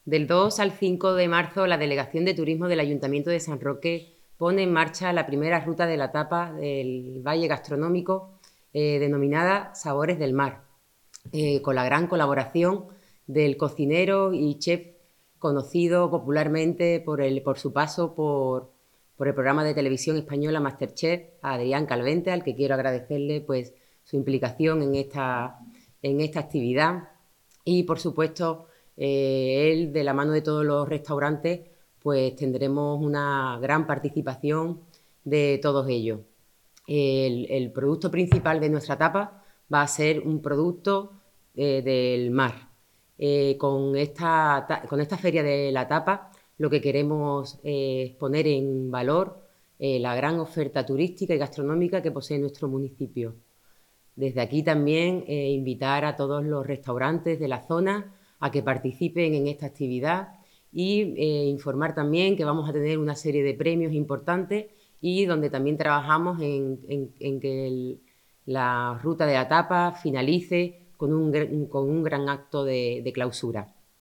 Del 2 al 5 de marzo, la Delegación de Turismo del Ayuntamiento de San Roque pone en marcha la primera ruta de la tapa del Valle Gastronómico, denominada Sabores del Mar, con la gran colaboración del cocinero y chef conocido popularmente por su paso por el programa de televisión española MasterChef, Adrián Calvente, al que quiero agradecerle pues, su implicación en esta actividad. Y, por supuesto, él, de la mano de todos los restaurantes, pues tendremos una gran participación de todos ellos. El producto principal de nuestra tapa va a ser un producto del mar. Con esta feria de la tapa lo que queremos es poner en valor la gran oferta turística y gastronómica que posee nuestro municipio. Desde aquí también invitar a todos los restaurantes de la zona a que participen en esta actividad y informar también que vamos a tener una serie de premios importantes y donde también trabajamos en que la ruta de la tapa finalice con un gran acto de clausura.